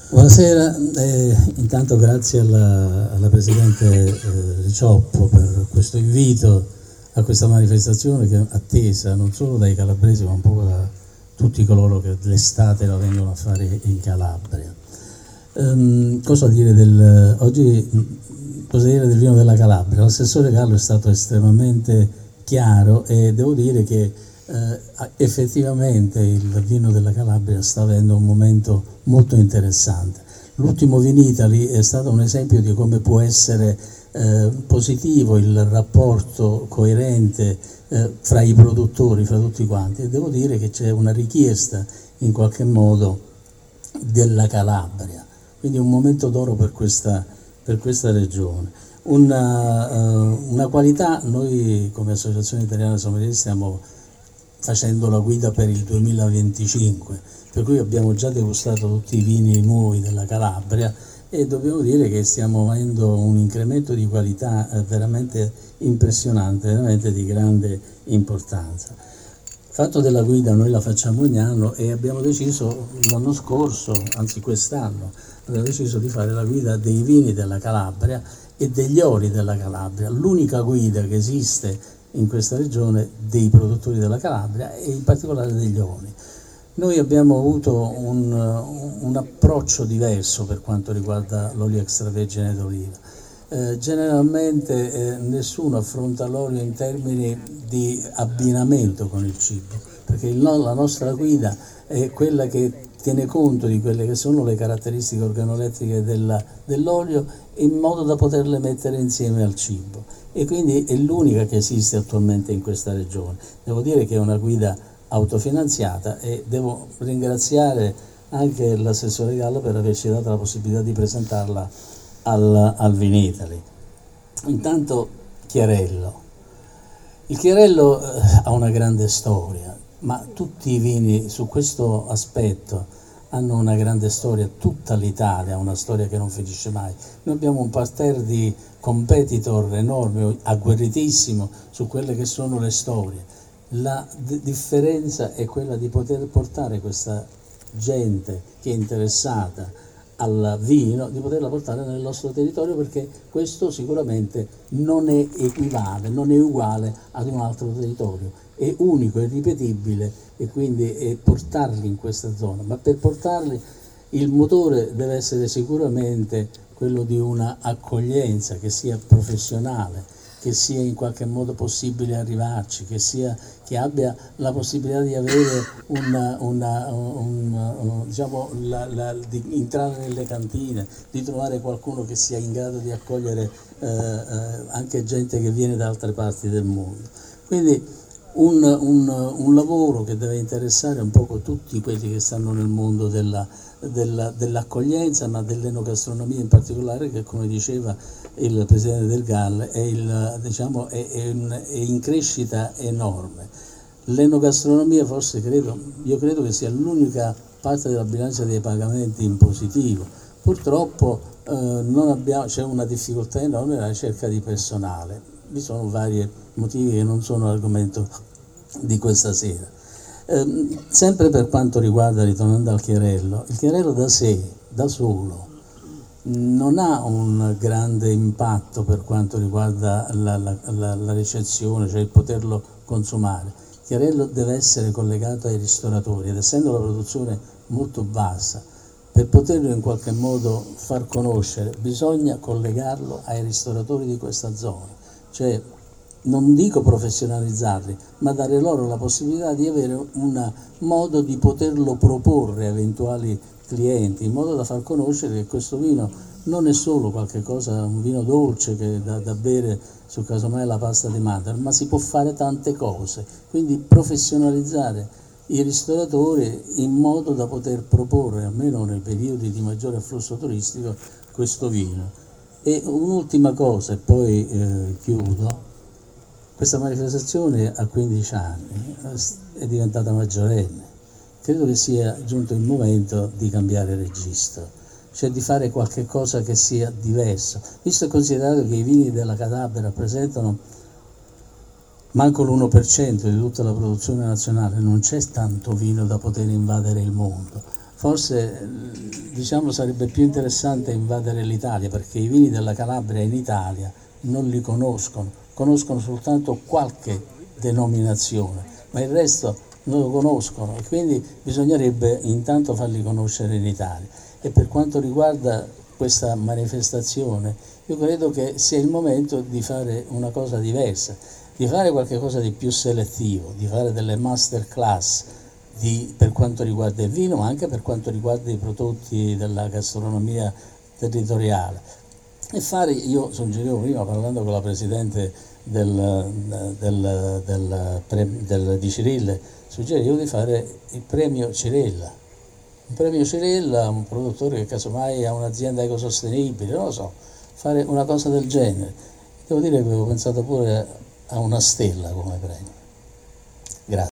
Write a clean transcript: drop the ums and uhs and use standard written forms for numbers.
Buonasera, intanto grazie alla Presidente Riccioppo per questo invito a questa manifestazione che è attesa non solo dai calabresi ma un po' da tutti coloro che l'estate la vengono a fare in Calabria. Cosa dire oggi cosa dire del vino della Calabria? L'assessore Gallo è stato estremamente chiaro e devo dire che effettivamente il vino della Calabria sta avendo un momento molto interessante. L'ultimo Vinitaly è stato un esempio di come può essere positivo il rapporto coerente fra i produttori, fra tutti quanti, e devo dire che c'è una richiesta in qualche modo della Calabria, quindi un momento d'oro per questa regione. Una qualità, noi come Associazione Italiana Sommelier stiamo facendo la guida per il 2025, per cui abbiamo già degustato tutti i vini nuovi della Calabria e dobbiamo dire che stiamo avendo un incremento di qualità veramente impressionante, veramente di grande importanza. Il fatto della guida noi la facciamo ogni anno e abbiamo deciso l'anno scorso, anzi quest'anno, abbiamo deciso di fare la guida dei vini della Calabria e degli oli della Calabria, l'unica guida che esiste in questa regione dei produttori della Calabria e in particolare degli oli. Noi abbiamo avuto un approccio diverso per quanto riguarda l'olio extravergine d'oliva. Generalmente nessuno affronta l'olio in termini di abbinamento con il cibo, perché la nostra guida è quella che tiene conto di quelle che sono le caratteristiche organolettiche dell'olio in modo da poterle mettere insieme al cibo, e quindi è l'unica che esiste attualmente in questa regione. Devo dire che è una guida autofinanziata e devo ringraziare anche l'assessore Gallo per averci dato la possibilità di presentarla al Vinitaly. Intanto Chiarello. Il Chiarello ha una grande storia, ma tutti i vini su questo aspetto hanno una grande storia, tutta l'Italia ha una storia che non finisce mai. Noi abbiamo un parterre di competitor enorme, agguerritissimo su quelle che sono le storie. La differenza è quella di poter portare questa gente che è interessata al vino, di poterla portare nel nostro territorio, perché questo sicuramente non è equivale, non è uguale ad un altro territorio, è unico, è ripetibile, e quindi è portarli in questa zona. Ma per portarli il motore deve essere sicuramente quello di una accoglienza che sia professionale, che sia in qualche modo possibile arrivarci, che abbia la possibilità di avere di entrare nelle cantine, di trovare qualcuno che sia in grado di accogliere anche gente che viene da altre parti del mondo. Quindi un lavoro che deve interessare un poco tutti quelli che stanno nel mondo dell'accoglienza, ma dell'enogastronomia in particolare, che come diceva il Presidente del GAL è in crescita enorme. L'enogastronomia forse io credo che sia l'unica parte della bilancia dei pagamenti in positivo. Purtroppo c'è una difficoltà enorme nella ricerca di personale. Vi sono vari motivi che non sono argomento di questa sera. Sempre per quanto riguarda, ritornando al Chiarello, il Chiarello da sé, da solo, non ha un grande impatto per quanto riguarda la ricezione, cioè il poterlo consumare. Il Chiarello deve essere collegato ai ristoratori, ed essendo la produzione molto bassa, per poterlo in qualche modo far conoscere bisogna collegarlo ai ristoratori di questa zona, cioè non dico professionalizzarli, ma dare loro la possibilità di avere un modo di poterlo proporre a eventuali clienti, in modo da far conoscere che questo vino non è solo qualche cosa, un vino dolce che da bere su casomai la pasta di mandorla, ma si può fare tante cose. Quindi professionalizzare i ristoratori in modo da poter proporre, almeno nei periodi di maggiore afflusso turistico, questo vino. E un'ultima cosa, e poi chiudo. Questa manifestazione a 15 anni è diventata maggiorenne. Credo che sia giunto il momento di cambiare registro, cioè di fare qualche cosa che sia diverso, visto e considerato che i vini della Calabria rappresentano manco l'1% di tutta la produzione nazionale. Non c'è tanto vino da poter invadere il mondo. Forse diciamo sarebbe più interessante invadere l'Italia, perché i vini della Calabria in Italia non li conoscono soltanto qualche denominazione, ma il resto non lo conoscono, e quindi bisognerebbe intanto farli conoscere in Italia. E per quanto riguarda questa manifestazione, io credo che sia il momento di fare una cosa diversa, di fare qualcosa di più selettivo, di fare delle masterclass per quanto riguarda il vino, ma anche per quanto riguarda i prodotti della gastronomia territoriale. E fare, io suggerivo prima, parlando con la Presidente di Cirille, suggerivo di fare il premio Cirella. Un premio Cirella, un produttore che casomai ha un'azienda ecosostenibile, non lo so, fare una cosa del genere. Devo dire che avevo pensato pure a una stella come premio. Grazie.